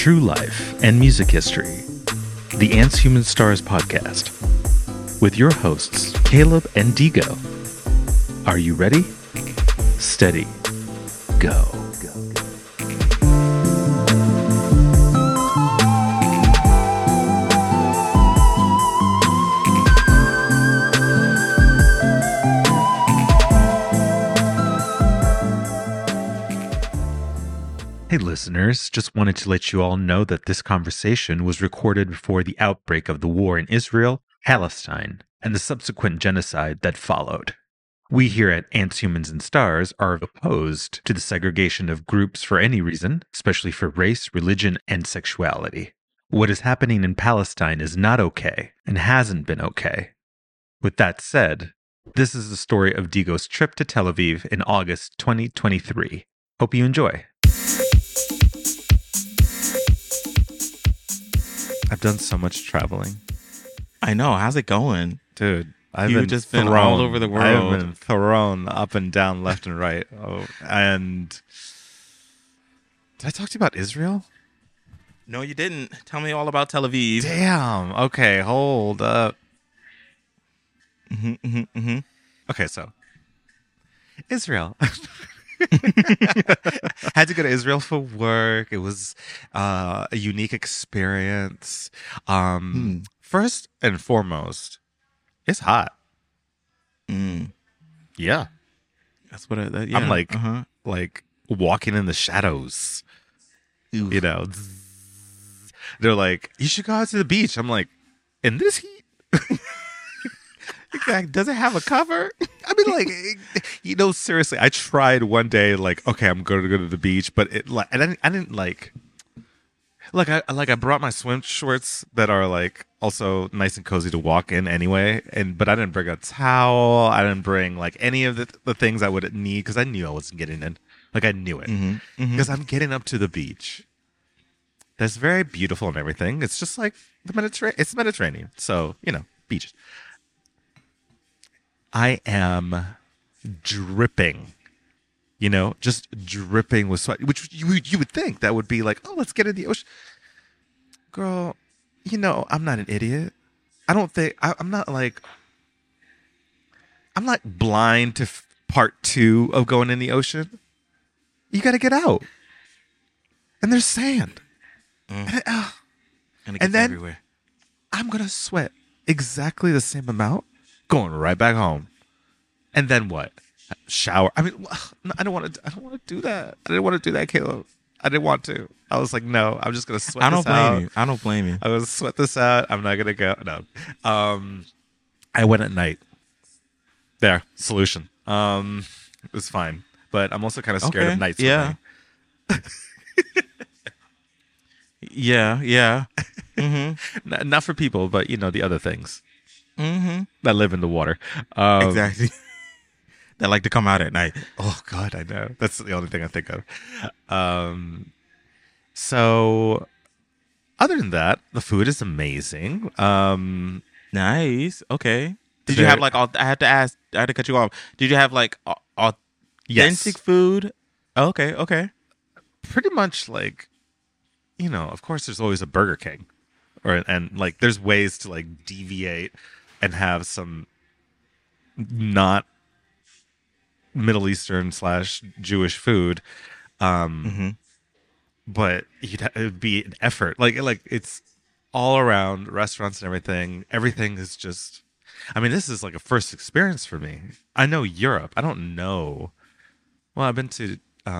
true life and music history, the Ants Human Stars podcast, with your hosts, Caleb and Digo. Are you ready? Steady. Go. Hey listeners, just wanted to let you all know that this conversation was recorded before the outbreak of the war in Israel, Palestine, and the subsequent genocide that followed. We here at Ants, Humans, and Stars are opposed to the segregation of groups for any reason, especially for race, religion, and sexuality. What is happening in Palestine is not okay and hasn't been okay. With that said, this is the story of Digo's trip to Tel Aviv in August 2023. Hope you enjoy. I've done so much traveling. I know. How's it going? Dude, You've just been all over the world. I've been thrown up and down, left and right. Oh, and did I talk to you about Israel? No, you didn't. Tell me all about Tel Aviv. Damn. Okay, hold up. Okay, so Israel. Had to go to Israel for work. It was a unique experience. First and foremost, it's hot. Yeah, That's what yeah. I'm like walking in the shadows. Oof. You know, they're like, you should go out to the beach. I'm like, in this heat? Does it have a cover? I mean, like, seriously, I tried one day, like, okay, I'm going to go to the beach, but I didn't I brought my swim shorts that are like also nice and cozy to walk in anyway, but I didn't bring a towel. I didn't bring like any of the things I would need because I knew I wasn't getting in. Like I knew it because I'm getting up to the beach. That's very beautiful and everything. It's just like the Mediterranean. It's Mediterranean, so beaches. I am dripping, just dripping with sweat, which you would think that would be like, oh, let's get in the ocean. Girl, I'm not an idiot. I don't think, I'm not blind to part 2 of going in the ocean. You got to get out. And there's sand. And it gets then everywhere. I'm going to sweat exactly the same amount going right back home. And then what? Shower. I mean, I don't want to do that. I didn't want to do that, Caleb. I didn't want to. I was like, no, I'm just going to sweat this out. I don't blame you. I'm going to sweat this out. I'm not going to go. No. I went at night. There. Solution. It was fine. But I'm also kind of scared of night swimming. Yeah. Not for people, but, the other things. That live in the water. Exactly. That like to come out at night. Oh God, I know. That's the only thing I think of. So other than that, the food is amazing. Nice. Okay. Did you have like I had to cut you off. Did you have like authentic food? Okay. Pretty much like, of course there's always a Burger King. And like there's ways to like deviate and have some not Middle Eastern / Jewish food, but it would be an effort. Like it's all around restaurants and everything. Everything is just. I mean, this is like a first experience for me. I know Europe. I don't know. Well, I've been to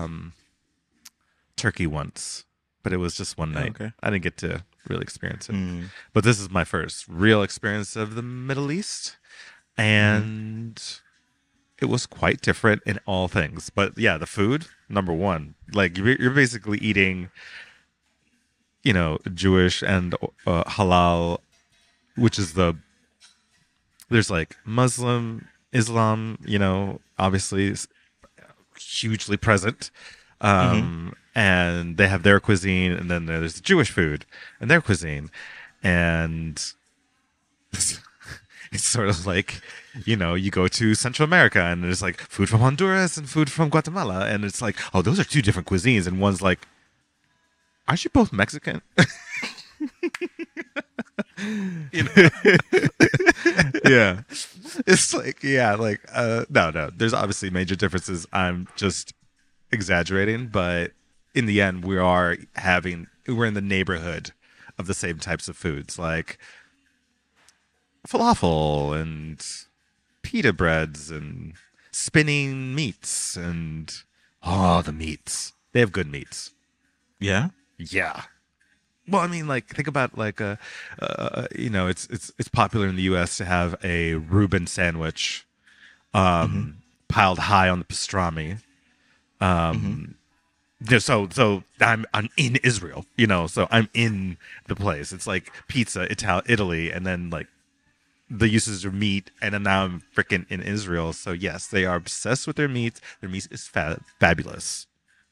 Turkey once, but it was just one night. Okay. I didn't get to really experience it. But this is my first real experience of the Middle East, and it was quite different in all things. But yeah, the food, number one. Like you're basically eating, Jewish and halal, which is there's like Muslim, Islam, obviously hugely present. And they have their cuisine, and then there's the Jewish food and their cuisine. And it's sort of like, you go to Central America and there's like food from Honduras and food from Guatemala. And it's like, oh, those are 2 different cuisines. And one's like aren't you both Mexican? You know? Yeah. It's like, yeah, like, no. There's obviously major differences. I'm just exaggerating, but in the end, we're in the neighborhood of the same types of foods, like falafel and pita breads and spinning meats and the meats. They have good meats. Yeah. Yeah. Well, I mean, like, think about like it's popular in the U.S. to have a Reuben sandwich, piled high on the pastrami. So I'm in Israel, so I'm in the place. It's like pizza, Italy, and then like the uses of meat, and then now I'm freaking in Israel. So yes, they are obsessed with their meat. Their meat is fabulous.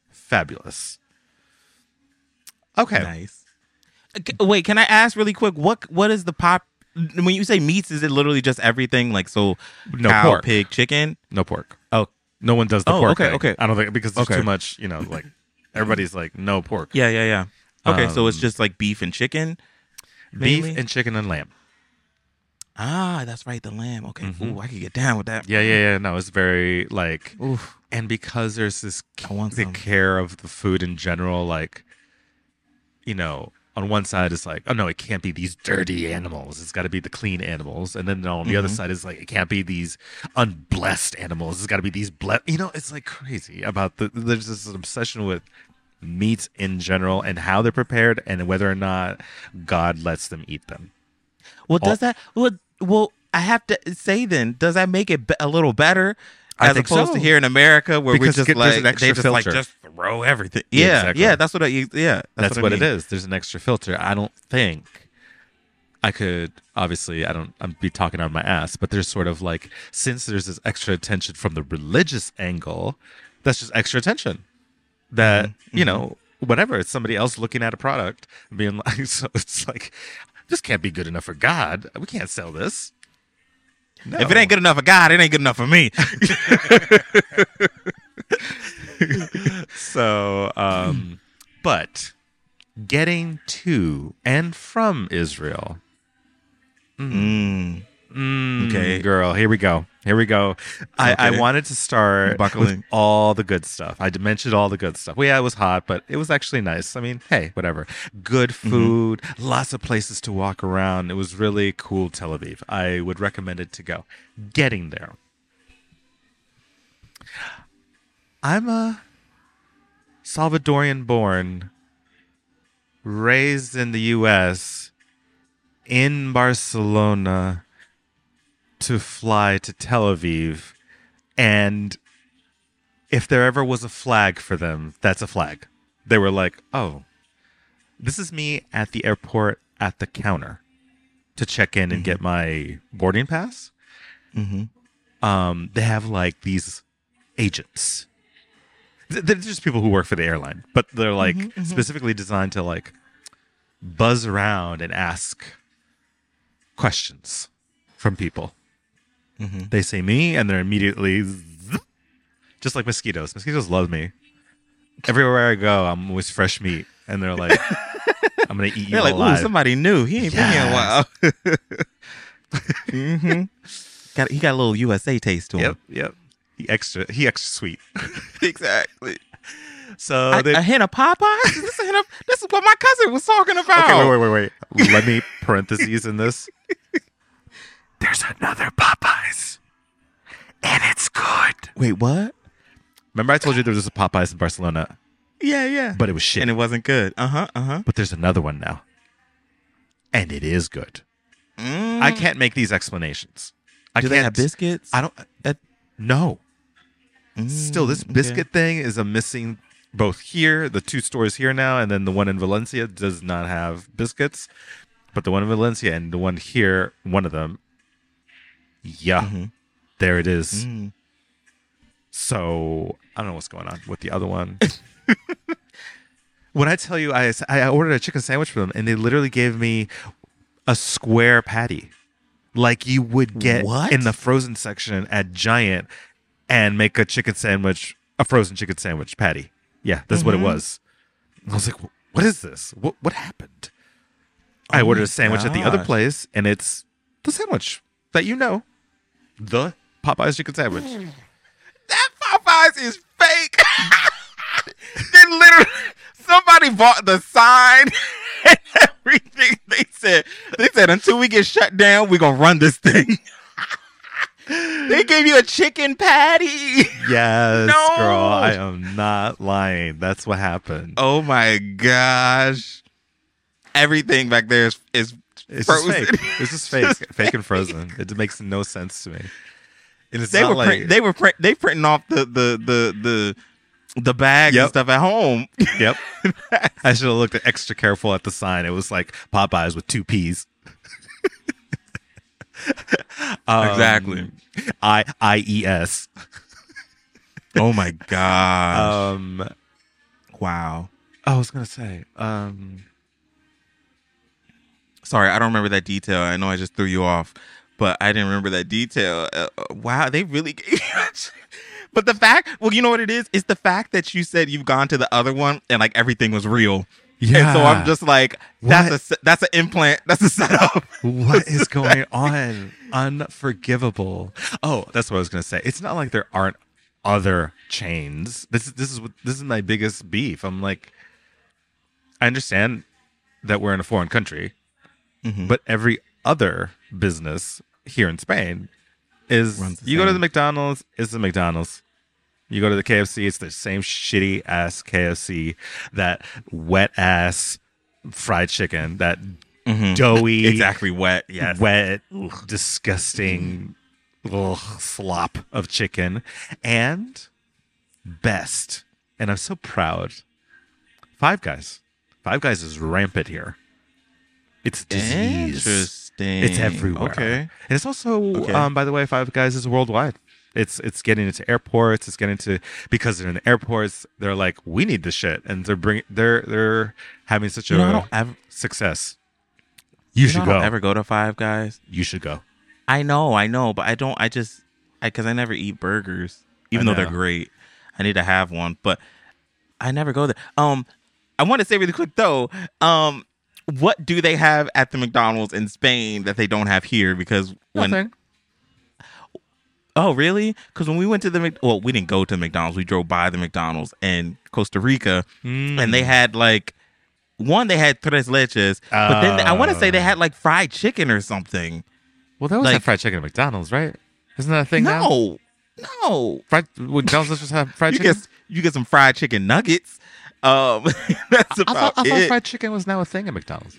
Okay. Nice. Wait, can I ask really quick? What is the pop? When you say meats, is it literally just everything? Like, so no cow, pork, pig, chicken? no pork. Oh, no one does the pork. Okay, thing. okay. I don't think because there's too much. Like everybody's like no pork. Yeah. Okay, so it's just like beef and chicken. Beef and chicken and lamb. Ah, that's right, the lamb. Okay, Ooh, I can get down with that. Yeah. No, it's very like, Oof. and because there's this the care of the food in general, like, on one side it's like, oh no, it can't be these dirty animals. It's got to be the clean animals. And then on the other side is like, it can't be these unblessed animals. It's got to be these blessed. It's like crazy about there's this obsession with meats in general and how they're prepared and whether or not God lets them eat them. Well, does that? Well, I have to say then, does that make it a little better? As opposed to here in America, where we just like they just like just throw everything. Yeah, exactly. Yeah, that's what that's what it is. There's an extra filter. I don't think I could. Obviously, I'm be talking on my ass, but there's sort of like, since there's this extra attention from the religious angle, that's just extra attention. That whatever, it's somebody else looking at a product and being like, so it's like, this can't be good enough for God. We can't sell this. No. If it ain't good enough for God, it ain't good enough for me. So, but getting to and from Israel. Okay, girl, here we go. Okay. I wanted to start with all the good stuff. I mentioned all the good stuff. Well, yeah, it was hot, but it was actually nice. I mean, hey, whatever. Good food, lots of places to walk around. It was really cool, Tel Aviv. I would recommend it to go. Getting there. I'm a Salvadorian born, raised in the U.S., in Barcelona, to fly to Tel Aviv, and if there ever was a flag for them, that's a flag. They were like, oh, this is me at the airport at the counter to check in and get my boarding pass. They have like these agents. They're just people who work for the airline, but they're like specifically designed to like buzz around and ask questions from people. They say me, and they're immediately just like mosquitoes. Mosquitoes love me. Everywhere I go, I'm always fresh meat, and they're like, "I'm gonna eat you." They're like, alive. "Ooh, somebody new. He ain't been here in a while." He got a little USA taste to him. Yep. He extra sweet. Exactly. So a hint of Popeyes. This is what my cousin was talking about. Okay, wait. Let me parentheses in this. There's another Popeyes, and it's good. Wait, what? Remember I told you there was a Popeyes in Barcelona? Yeah. But it was shit. And it wasn't good. But there's another one now, and it is good. I can't make these explanations. Do they have biscuits? I don't. No. Still, this biscuit thing is a missing. Both here, the two stores here now, and then the one in Valencia does not have biscuits. But the one in Valencia and the one here, one of them, there it is. So I don't know what's going on with the other one. When I tell you, I ordered a chicken sandwich for them, and they literally gave me a square patty, like you would get in the frozen section at Giant, and make a frozen chicken sandwich patty. Yeah, that's what it was. I was like, what is this? What happened? I ordered a sandwich at the other place, and it's the sandwich that the Popeyes chicken sandwich. That Popeyes is fake. They literally, somebody bought the sign and everything. They said until we get shut down, we're gonna run this thing. They gave you a chicken patty. Yes, no. Girl, I am not lying. That's what happened. Oh my gosh. Everything back there is frozen. Just fake. It's just fake and frozen. It makes no sense to me. And it's they printing off the bags and stuff at home. Yep. I should have looked extra careful at the sign. It was like Popeyes with 2 P's. Exactly. IES. Oh my gosh. Wow. I was gonna say. Sorry, I don't remember that detail. I know I just threw you off, but I didn't remember that detail. Wow, they really gave you. But the fact, you know what it is? It's the fact that you said you've gone to the other one and like everything was real. Yeah. And so I'm just like, that's an implant. That's a setup. What is going on? Unforgivable. Oh, that's what I was gonna say. It's not like there aren't other chains. This is my biggest beef. I'm like, I understand that we're in a foreign country. Mm-hmm. But every other business here in Spain is you go to the McDonald's, it's the McDonald's. You go to the KFC, it's the same shitty ass KFC, that wet ass fried chicken, that doughy, exactly wet, yes, wet, disgusting slop of chicken, and best. And I'm so proud. Five Guys. Five Guys is rampant here. It's disease. Interesting. It's everywhere. Okay. And it's also, by the way, Five Guys is worldwide. It's getting into airports. It's getting to, because they're in the airports, they're like, we need this shit, and they're having such a success. You should go. I don't ever go to Five Guys. You should go. I know, but I don't. Because I never eat burgers, even though they're great. I need to have one, but I never go there. I want to say really quick though. What do they have at the McDonald's in Spain that they don't have here? Because nothing. Oh, really? Because when we went to we didn't go to McDonald's. We drove by the McDonald's in Costa Rica, and they had they had tres leches, but then I want to say they had like fried chicken or something. Well, they always have fried chicken at McDonald's, right? Isn't that a thing now? No. McDonald's just have fried chicken? You get some fried chicken nuggets. That's about I thought fried chicken was now a thing at McDonald's.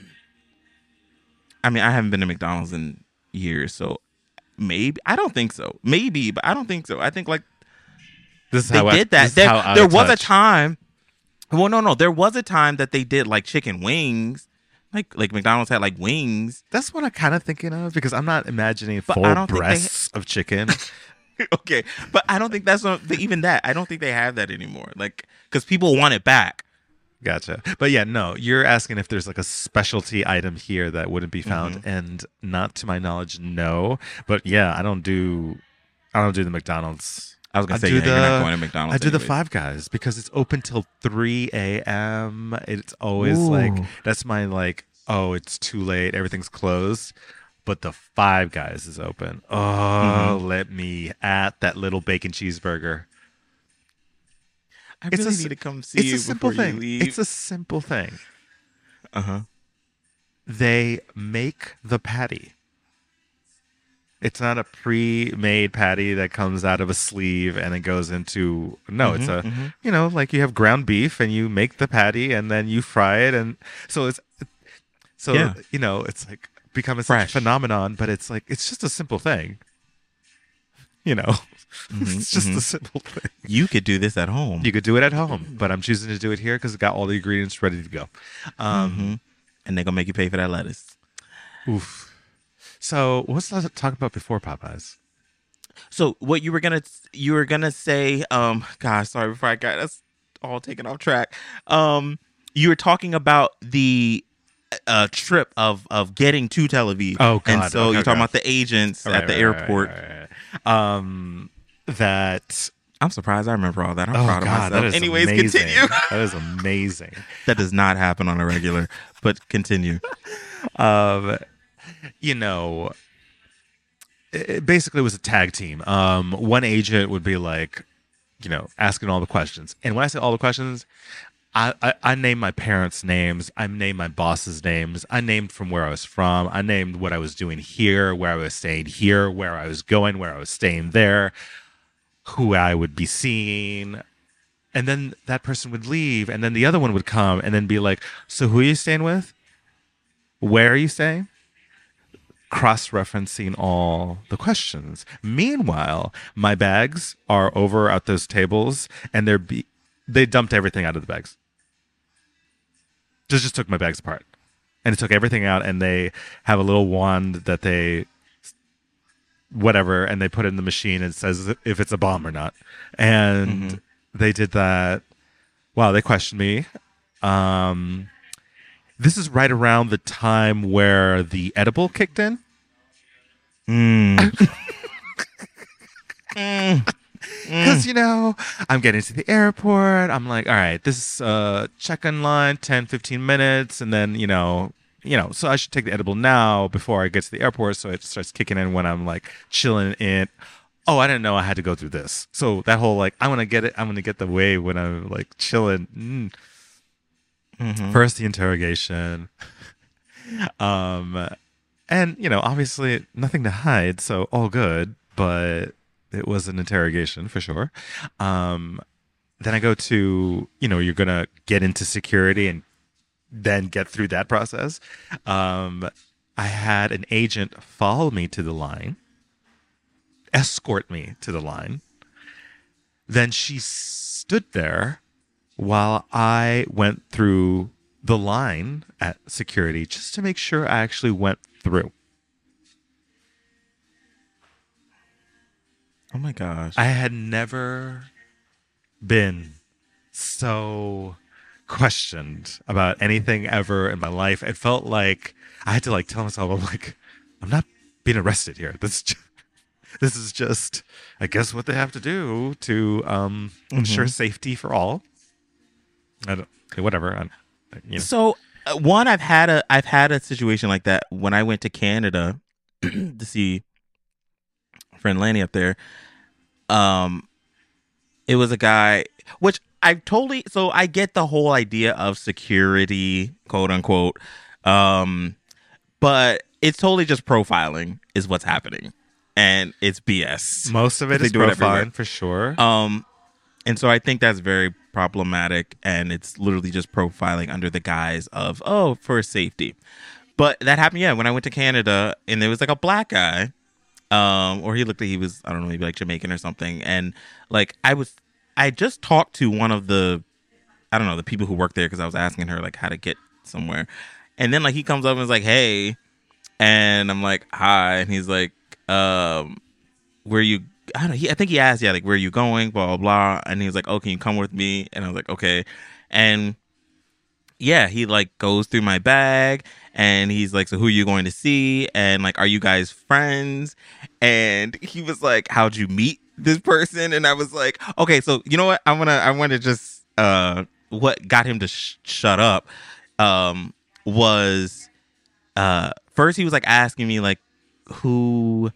I mean, I haven't been to McDonald's in years, so maybe. I don't think so. Maybe, but I don't think so. I think this is they did that. There was a time. Well, no. There was a time that they did like chicken wings. Like McDonald's had like wings. That's what I'm kind of thinking of, because I'm not imagining full breasts of chicken. Okay, but I don't think that's even that. I don't think they have that anymore. Like, because people want it back. Gotcha. But yeah, no, you're asking if there's like a specialty item here that wouldn't be found, and not to my knowledge, no. But yeah, I don't do the McDonald's. I was gonna say you're not going to McDonald's. I do the Five Guys because it's open till 3 a.m. It's always that's my it's too late, everything's closed. But the Five Guys is open. Oh, let me at that little bacon cheeseburger. I really need to come see you before you leave. It's a simple thing. They make the patty. It's not a pre-made patty that comes out of a sleeve and it goes into... No, it's like you have ground beef and you make the patty and then you fry it. And so it's like become such a phenomenon, but it's like, it's just a simple thing. It's just a simple thing. You could do this at home. You could do it at home, but I'm choosing to do it here because it got all the ingredients ready to go. And they're going to make you pay for that lettuce. Oof. So what's to talk about before Popeyes? So what you were gonna say, gosh, sorry, before I got us all taken off track. You were talking about the trip of getting to Tel Aviv. Oh, God. And so you're talking about the agents at the airport. That I'm surprised I remember all that. I'm Oh proud of God, that myself. is Anyways, amazing. continue. That is amazing. That does not happen on a regular, but continue. You know, it basically was a tag team. One agent would be like, you know, asking all the questions. And when I say all the questions, I named my parents' names. I named my boss's names. I named from where I was from. I named what I was doing here, where I was staying here, where I was going, where I was staying there, who I would be seeing. And then that person would leave, and then the other one would come and then be like, so who are you staying with? Where are you staying? Cross-referencing all the questions. Meanwhile, my bags are over at those tables, and they dumped everything out of the bags. Just took my bags apart, and it took everything out, and they have a little wand that they whatever, and they put it in the machine and it says if it's a bomb or not. And they did that. Wow, they questioned me. This is right around the time where the edible kicked in. Because, you know, I'm getting to the airport. I'm like, all right, this is check-in line, 10, 15 minutes. And then, you know, so I should take the edible now before I get to the airport. So it starts kicking in when I'm like chilling in. Oh, I didn't know I had to go through this. So that whole like, I want to get it. I'm going to get the wave when I'm like chilling. First, the interrogation. And, you know, obviously nothing to hide. So all good. But it was an interrogation for sure. Then I go to, you know, you're going to get into security and then get through that process. I had an agent follow me to the line, escort me to the line. Then she stood there while I went through the line at security just to make sure I actually went through. Oh my gosh. I had never been so questioned about anything ever in my life. It felt like I had to like tell myself, I'm like, I'm not being arrested here. This is just, I guess, what they have to do to ensure safety for all. Whatever. You know. So one, I've had a situation like that when I went to Canada to see friend Lanny up there. It was a guy, which so I get the whole idea of security, quote unquote. But it's totally just profiling is what's happening. And it's BS. Most of it is profiling for sure. And so I think that's very problematic, and it's literally just profiling under the guise of, for safety. But that happened, when I went to Canada, and there was like a black guy, or he looked like he was, I don't know, maybe like Jamaican or something. And like, I just talked to one of the, I don't know, the people who work there, because I was asking her like how to get somewhere. And then like he comes up and is like, hey, and I'm like, hi. And he's like, where you, I don't know, I think he asked, like, where are you going, blah, blah, blah. And he was like, oh, can you come with me? And I was like, okay. And yeah, he like goes through my bag, and he's like, so who are you going to see? And like, are you guys friends? And he was like, how'd you meet this person? And I was like, okay, so you know what? I want to just, what got him to shut up, was, first he was like asking me like, who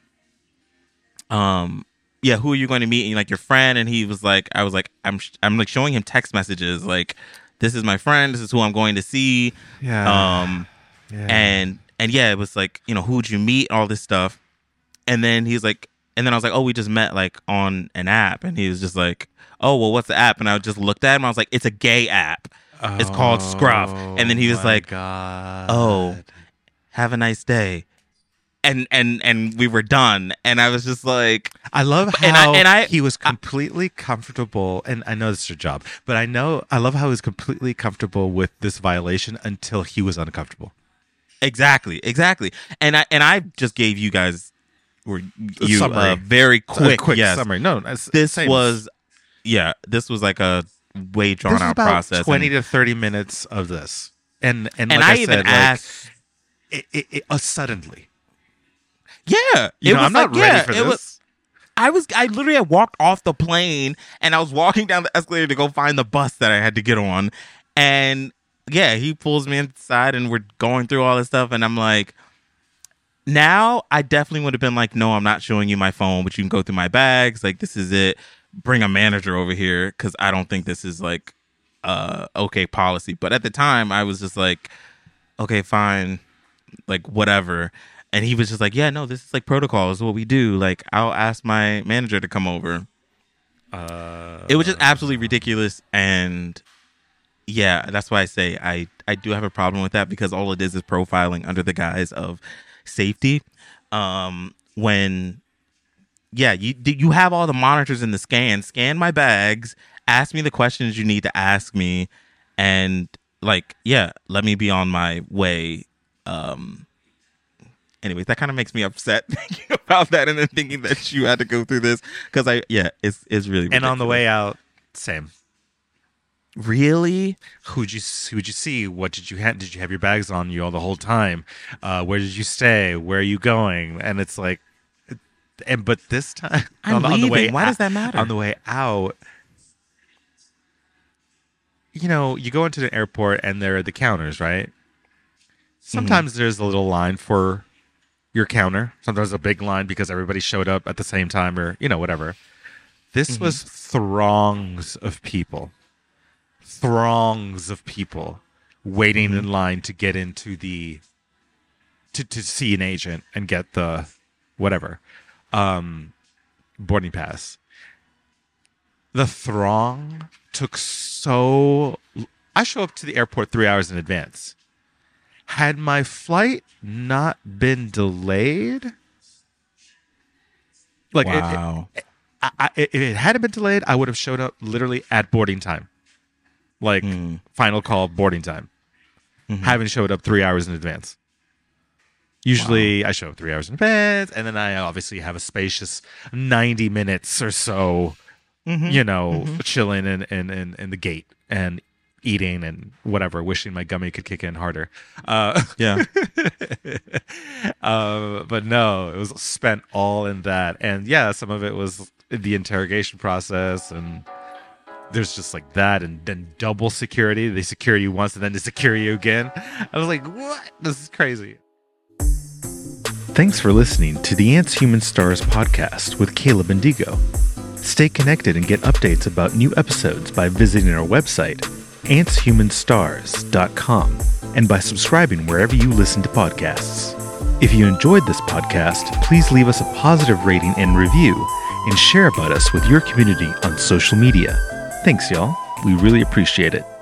are you going to meet? And like, your friend. And he was like, I was like, I'm like showing him text messages like, this is my friend, this is who I'm going to see. And it was like, you know, who'd you meet, all this stuff. And then he's like, and then I was like, oh, we just met like on an app. And he was just like, oh, well, what's the app? And I just looked at him, I was like, it's a gay app. It's called Scruff. And then he was like, God. oh, have a nice day. And we were done. And I was just like, I love how he was completely comfortable. And I know this is your job, but I love how he was completely comfortable with this violation until he was uncomfortable. Exactly. And I just gave you guys a very quick summary. No, this was like a way drawn out process. 20 to 30 minutes of this, and like I even said, asked, like, it suddenly. Yeah, I'm not ready for this. I literally had walked off the plane and I was walking down the escalator to go find the bus that I had to get on. And yeah, he pulls me inside and we're going through all this stuff. And I'm like, now I definitely would have been like, no, I'm not showing you my phone, but you can go through my bags. Like, this is it. Bring a manager over here, because I don't think this is like okay policy. But at the time I was just like, okay, fine, like whatever. And he was just like, yeah, no, this is like protocol. This is what we do. Like, I'll ask my manager to come over. It was just absolutely ridiculous. And yeah, that's why I say I do have a problem with that, because all it is profiling under the guise of safety. When yeah, you have all the monitors in the scan my bags, ask me the questions you need to ask me, and like, yeah, let me be on my way. Anyways, that kind of makes me upset thinking about that, and then thinking that you had to go through this, because it's really ridiculous. And on the way out, same. Really? Who'd you see? What did you have? Did you have your bags on you all the whole time? Where did you stay? Where are you going? And it's like, but this time I'm leaving. On the way, why does that matter? On the way out, you know, you go into the airport and there are the counters, right? Sometimes there's a little line for your counter. Sometimes a big line because everybody showed up at the same time, or, you know, whatever. This was throngs of people waiting in line to get into the to see an agent and get the whatever boarding pass. The throng took so... I show up to the airport 3 hours in advance. Had my flight not been delayed, like, wow. If it hadn't been delayed, I would have showed up literally at boarding time, like final call boarding time, having showed up 3 hours in advance. Usually I show up 3 hours in advance, and then I obviously have a spacious 90 minutes or so, you know, chilling in the gate and eating and whatever, wishing my gummy could kick in harder. Yeah. But no, it was spent all in that. And yeah, some of it was the interrogation process, and there's just like that, and then double security. They secure you once and then they secure you again. I was like, what? This is crazy. Thanks for listening to the Ants Human Stars podcast with Caleb Indigo. Stay connected and get updates about new episodes by visiting our website, antshumanstars.com, and by subscribing wherever you listen to podcasts. If you enjoyed this podcast, please leave us a positive rating and review, and share about us with your community on social media. Thanks, y'all. We really appreciate it.